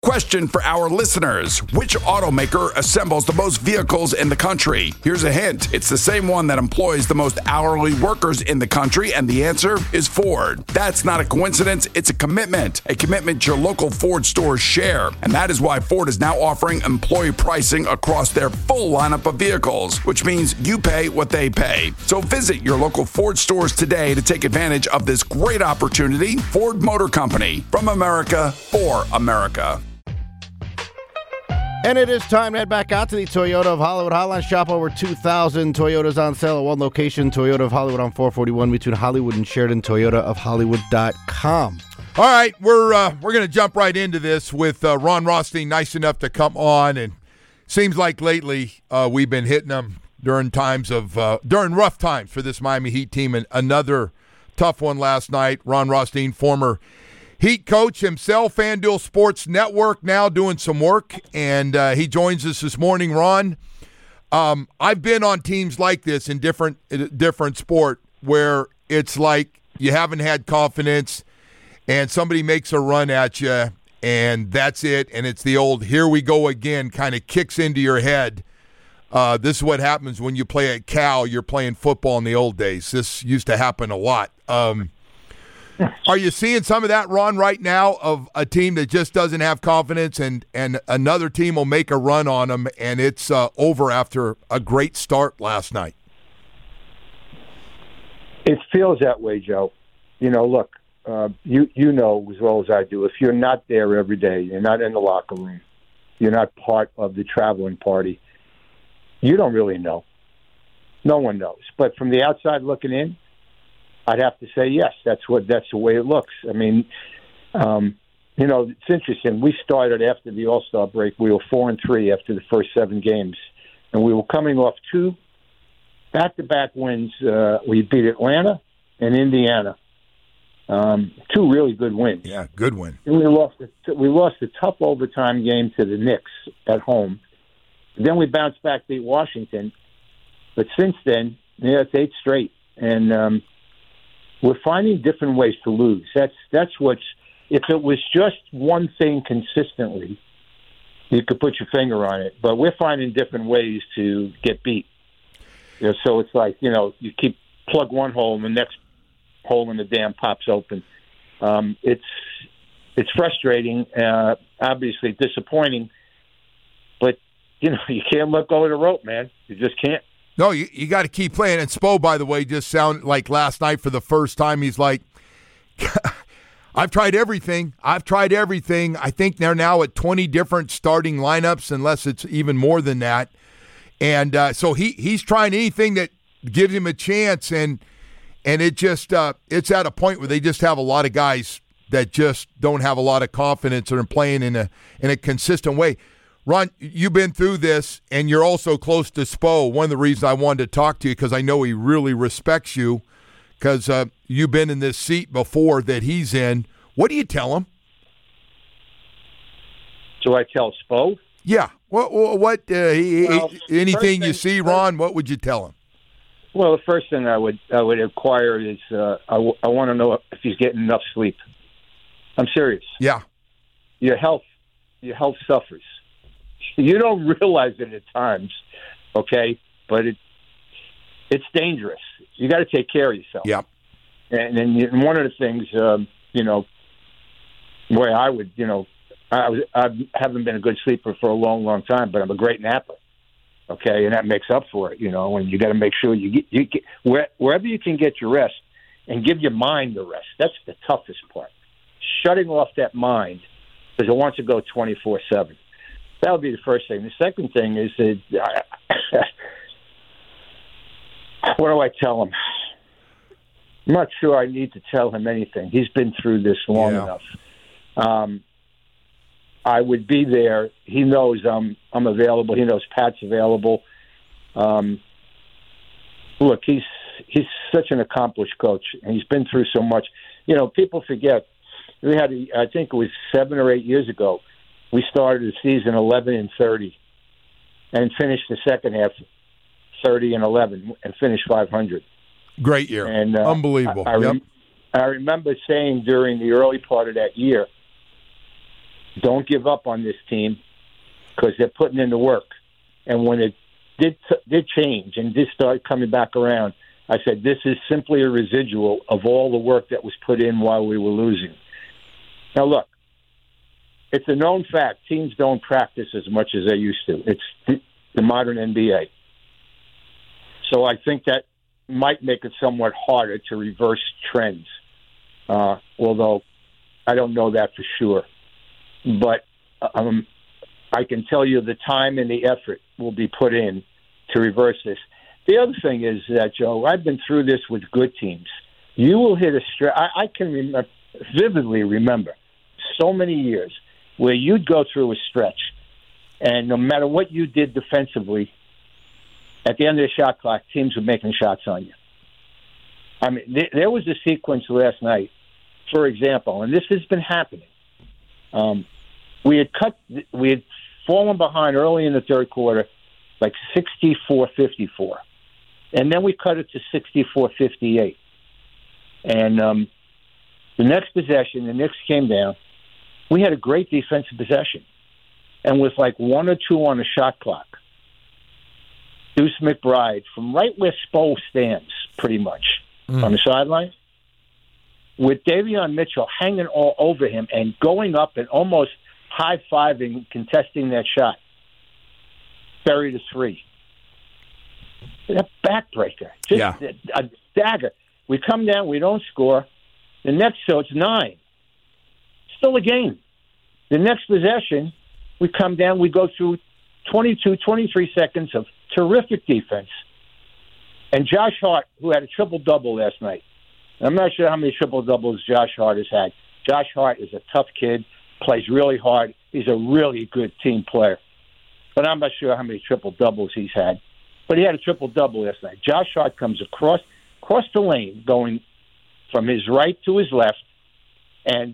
Question for our listeners. Which automaker assembles the most vehicles in the country? Here's a hint. It's the same one that employs the most hourly workers in the country, and the answer is Ford. That's not a coincidence. It's a commitment your local Ford stores share. And that is why Ford is now offering employee pricing across their full lineup of vehicles, which means you pay what they pay. So visit your local Ford stores today to take advantage of this great opportunity. Ford Motor Company, from America for America. And it is time to head back out to the Toyota of Hollywood hotline. Shop over 2,000 Toyotas on sale at one location. Toyota of Hollywood on 441 between Hollywood and Sheridan. ToyotaofHollywood.com. All right, we're going to jump right into this with Ron Rothstein, nice enough to come on. And seems like lately we've been hitting them during rough times for this Miami Heat team. And another tough one last night. Ron Rothstein, former Heat coach himself, FanDuel Sports Network, now doing some work, and he joins us this morning. Ron, I've been on teams like this in different sport where it's like you haven't had confidence and somebody makes a run at you and that's it, and it's the old here we go again kind of kicks into your head. This is what happens when you play at Cal. You're playing football in the old days. This used to happen a lot. Are you seeing some of that, Ron, right now of a team that just doesn't have confidence and another team will make a run on them and it's over after a great start last night? It feels that way, Joe. Look, you know as well as I do, if you're not there every day, you're not in the locker room, you're not part of the traveling party, you don't really know. No one knows. But from the outside looking in, I'd have to say yes. That's the way it looks. I mean, it's interesting. We started after the All-Star break. We were 4-3 after the first 7 games, and we were coming off 2 back-to-back wins. We beat Atlanta and Indiana, 2 really good wins. Yeah, good win. And we lost a tough overtime game to the Knicks at home. Then we bounced back, beat Washington, but since then, it's 8 straight, and we're finding different ways to lose. That's what's. If it was just one thing consistently, you could put your finger on it. But we're finding different ways to get beat. So it's like you keep plug one hole and the next hole in the dam pops open. It's frustrating, obviously disappointing, but you can't let go of the rope, man. You just can't. No, you got to keep playing. And Spo, by the way, just sounded like last night for the first time. He's like, I've tried everything. I think they're now at 20 different starting lineups, unless it's even more than that. And so he's trying anything that gives him a chance. And it just it's at a point where they just have a lot of guys that just don't have a lot of confidence or are playing in a consistent way. Ron, you've been through this, and you're also close to Spo. One of the reasons I wanted to talk to you, because I know he really respects you, because you've been in this seat before that he's in. What do you tell him? Do I tell Spo? Yeah. Anything you see, Ron, what would you tell him? Well, the first thing I would inquire is I want to know if he's getting enough sleep. I'm serious. Yeah. Your health suffers. You don't realize it at times, okay? But it's dangerous. You got to take care of yourself. Yeah. And one of the things, where I would, I haven't been a good sleeper for a long, long time, but I'm a great napper, okay? And that makes up for it, and you got to make sure you get wherever you can get your rest and give your mind the rest. That's the toughest part. Shutting off that mind because it wants to go 24/7. That would be the first thing. The second thing is that what do I tell him? I'm not sure I need to tell him anything. He's been through this long enough. I would be there. He knows I'm available. He knows Pat's available. Look, he's such an accomplished coach, and he's been through so much. People forget. We had, I think it was 7 or 8 years ago, we started the season 11-30 and finished the second half 30-11 and finished 500. Great year. And unbelievable. I remember saying during the early part of that year, don't give up on this team because they're putting in the work. And when it did change and did start coming back around, I said, this is simply a residual of all the work that was put in while we were losing. Now, look, it's a known fact. Teams don't practice as much as they used to. It's the modern NBA. So I think that might make it somewhat harder to reverse trends, although I don't know that for sure. But I can tell you the time and the effort will be put in to reverse this. The other thing is that, Joe, I've been through this with good teams. You will hit a stretch. I can vividly remember so many years where you'd go through a stretch, and no matter what you did defensively, at the end of the shot clock, teams were making shots on you. I mean, there was a sequence last night, for example, and this has been happening. We had fallen behind early in the third quarter, like 64-54. And then we cut it to 64-58. And the next possession, the Knicks came down. We had a great defensive possession. And with like 1 or 2 on the shot clock, Deuce McBride, from right where Spo stands, pretty much, on the sideline, with Davion Mitchell hanging all over him and going up and almost high-fiving, contesting that shot, buried a 3. A backbreaker. Just a dagger. We come down, we don't score. The next, so it's 9. Still a game. The next possession, we come down, we go through 22, 23 seconds of terrific defense. And Josh Hart, who had a triple-double last night, and I'm not sure how many triple-doubles Josh Hart has had. Josh Hart is a tough kid, plays really hard. He's a really good team player. But I'm not sure how many triple-doubles he's had. But he had a triple-double last night. Josh Hart comes across the lane, going from his right to his left, and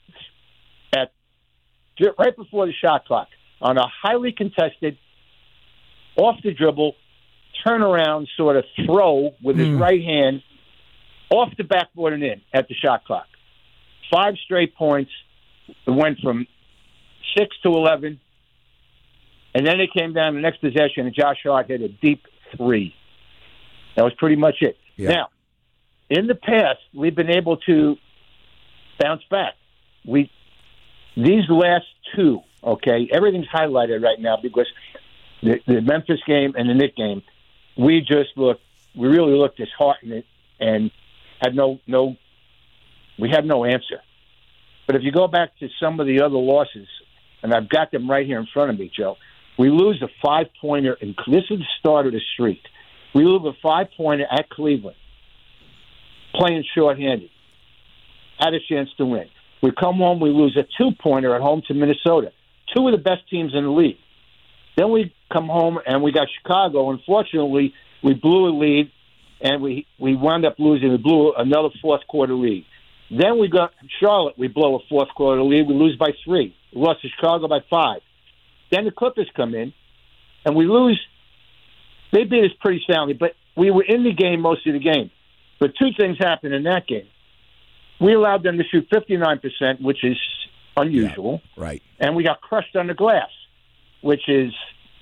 right before the shot clock, on a highly contested, off-the-dribble, turnaround sort of throw with his right hand, off the backboard and in at the shot clock. 5 straight points. It went from 6 to 11. And then it came down the next possession, and Josh Hart hit a deep 3. That was pretty much it. Yeah. Now, in the past, we've been able to bounce back. These last 2, okay, everything's highlighted right now because the Memphis game and the Knicks game, we really looked disheartened and had we had no answer. But if you go back to some of the other losses, and I've got them right here in front of me, Joe, we lose a 5-pointer, and this is the start of the streak. We lose a 5-pointer at Cleveland, playing shorthanded, had a chance to win. We come home, we lose a 2-pointer at home to Minnesota, 2 of the best teams in the league. Then we come home and we got Chicago. Unfortunately, we blew a lead, and we wound up losing. We blew another fourth-quarter lead. Then we got Charlotte. We blow a fourth-quarter lead. We lose by 3. We lost to Chicago by 5. Then the Clippers come in, and we lose. They beat us pretty soundly, but we were in the game most of the game. But 2 things happened in that game. We allowed them to shoot 59%, which is unusual. Yeah, right. And we got crushed on the glass, which is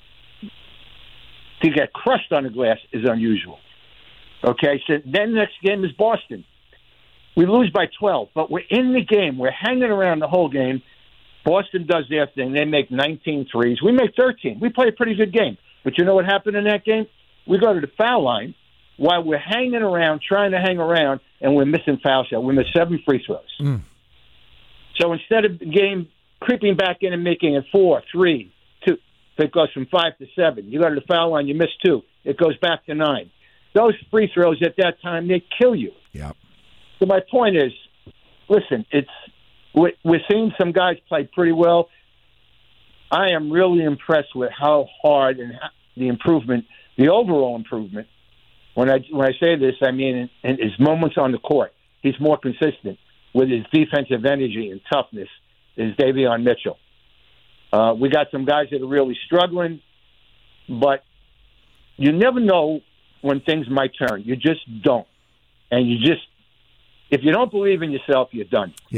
to get crushed on the glass is unusual. Okay, so then the next game is Boston. We lose by 12, but we're in the game. We're hanging around the whole game. Boston does their thing. They make 19 threes. We make 13. We play a pretty good game. But you know what happened in that game? We go to the foul line while we're hanging around, trying to hang around, and we're missing foul shots. We missed 7 free throws. So instead of the game creeping back in and making it 4, 3, 2, it goes from 5 to 7. You go to the foul line, you miss 2. It goes back to 9. Those free throws at that time, they kill you. Yep. So my point is, listen, we're seeing some guys play pretty well. I am really impressed with how hard and the improvement, the overall improvement. When I say this, I mean in his moments on the court. He's more consistent with his defensive energy and toughness. Is Davion Mitchell. We got some guys that are really struggling, but you never know when things might turn. You just don't. And if you don't believe in yourself, you're done. Yeah.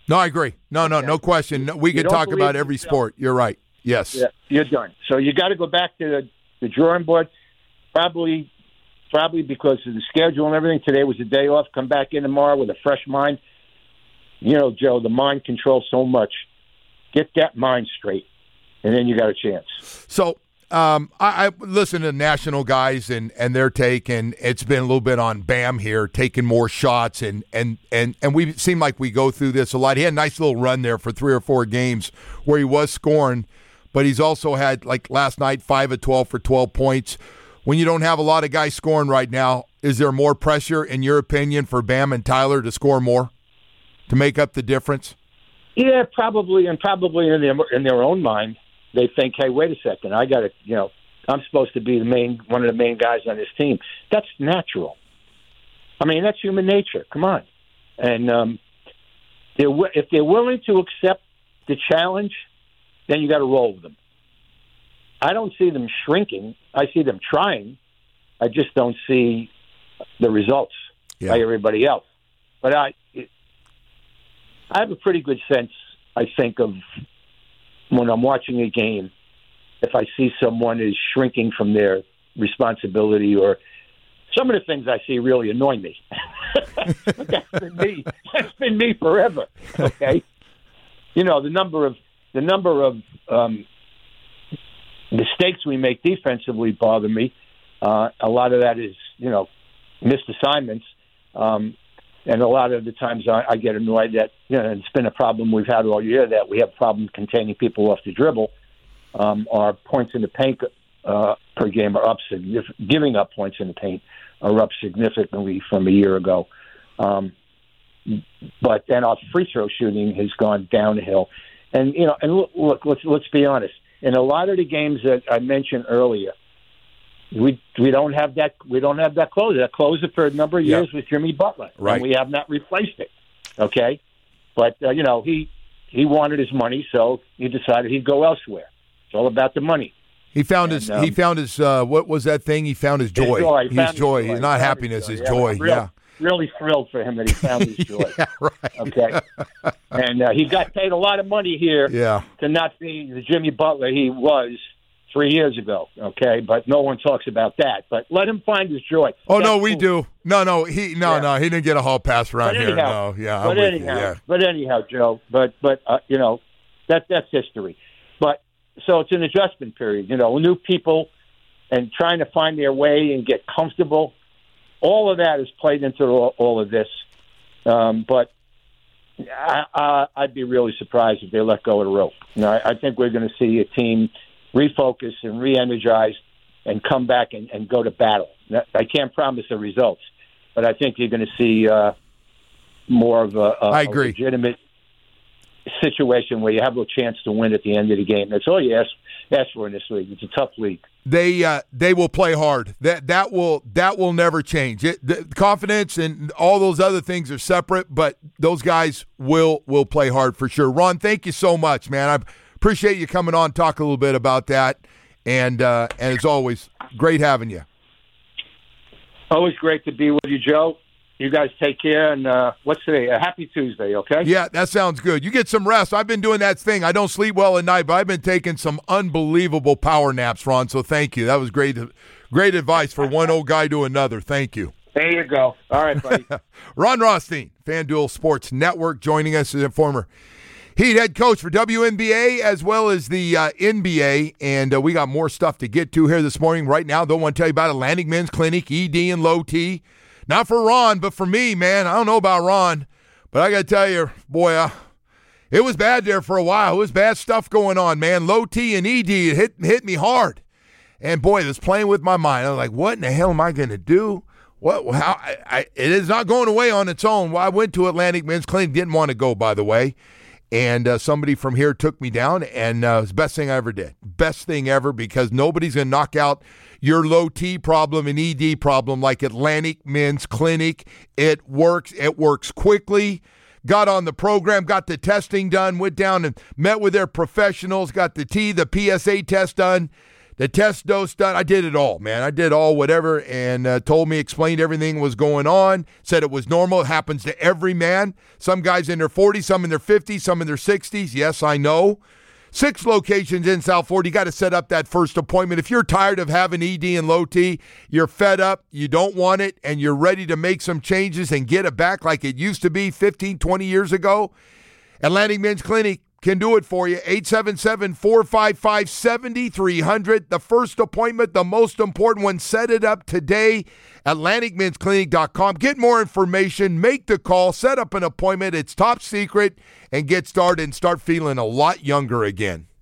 No, I agree. No question. We could talk about every sport. You're right. Yes. Yeah, you're done. So you got to go back to the drawing board. Probably because of the schedule and everything. Today was a day off. Come back in tomorrow with a fresh mind. You know, Joe, the mind controls so much. Get that mind straight, and then you got a chance. So I listen to national guys and their take, and it's been a little bit on Bam here, taking more shots, and we seem like we go through this a lot. He had a nice little run there for 3 or 4 games where he was scoring, but he's also had, like last night, 5 of 12 for 12 points. When you don't have a lot of guys scoring right now, is there more pressure, in your opinion, for Bam and Tyler to score more, to make up the difference? Yeah, probably, and probably in their own mind, they think, hey, wait a second, I got to, I'm supposed to be one of the main guys on this team. That's natural. I mean, that's human nature. Come on. And if they're willing to accept the challenge, then you got to roll with them. I don't see them shrinking. I see them trying. I just don't see the results by everybody else. But I have a pretty good sense, I think, of when I'm watching a game, if I see someone is shrinking from their responsibility, or some of the things I see really annoy me. But that's been me. That's been me forever. Okay, the number of mistakes we make defensively bother me. A lot of that is missed assignments. And a lot of the times I get annoyed that, it's been a problem we've had all year, that we have problems containing people off the dribble. Our points in the paint per game are up giving up points in the paint are up significantly from a year ago. But then our free throw shooting has gone downhill. And, look, let's be honest. In a lot of the games that I mentioned earlier, we don't have that closer. That closer for a number of years was Jimmy Butler, right? And we have not replaced it. Okay, but he wanted his money, so he decided he'd go elsewhere. It's all about the money. He found his what was that thing? He found his joy. His joy. He's not happiness. His joy. Really thrilled for him that he found his joy. Yeah, right. Okay, and he got paid a lot of money here. To not be the Jimmy Butler he was 3 years ago, okay, but no one talks about that. But let him find his joy. Oh, that's we do. No, he didn't get a hall pass around here. No, But anyhow, Joe. But that's history. But so it's an adjustment period. New people and trying to find their way and get comfortable. All of that is played into all of this. But I'd be really surprised if they let go of the rope. I think we're going to see a team refocus and re-energize and come back and go to battle. I can't promise the results, but I think you're going to see more of a legitimate situation where you have a chance to win at the end of the game. That's all you ask for in this league. It's a tough league. They will play hard. That will never change. The confidence and all those other things are separate, but those guys will play hard for sure. Ron, thank you so much, man. I appreciate you coming on, talk a little bit about that, and as always, great having you. Always great to be with you, Joe. You guys take care, and what's today? A happy Tuesday, okay? Yeah, that sounds good. You get some rest. I've been doing that thing. I don't sleep well at night, but I've been taking some unbelievable power naps, Ron, so thank you. That was great advice for one old guy to another. Thank you. There you go. All right, buddy. Ron Rothstein, FanDuel Sports Network, joining us as a former Heat head coach for WNBA as well as the NBA, and we got more stuff to get to here this morning. Right now, don't want to tell you about Atlantic Men's Clinic, ED and Low T. Not for Ron, but for me, man. I don't know about Ron, but I got to tell you, boy, it was bad there for a while. It was bad stuff going on, man. Low T and ED hit me hard, and boy, it was playing with my mind. I was like, what in the hell am I going to do? It is not going away on its own. Well, I went to Atlantic Men's Clinic, didn't want to go, by the way. And somebody from here took me down, and it was the best thing I ever did. Best thing ever, because nobody's going to knock out your low T problem and ED problem like Atlantic Men's Clinic. It works. It works quickly. Got on the program, got the testing done, went down and met with their professionals, got the PSA test done. the test dose done. I did it all, man. I did all whatever, and explained everything was going on, said it was normal. It happens to every man. Some guys in their 40s, some in their 50s, some in their 60s. Yes, I know. 6 locations in South Florida. You got to set up that first appointment. If you're tired of having ED and low T, you're fed up, you don't want it, and you're ready to make some changes and get it back like it used to be 15, 20 years ago, Atlantic Men's Clinic can do it for you. 877-455-7300. The first appointment, the most important one. Set it up today. AtlanticMen'sClinic.com. Get more information. Make the call. Set up an appointment. It's top secret. And get started and start feeling a lot younger again.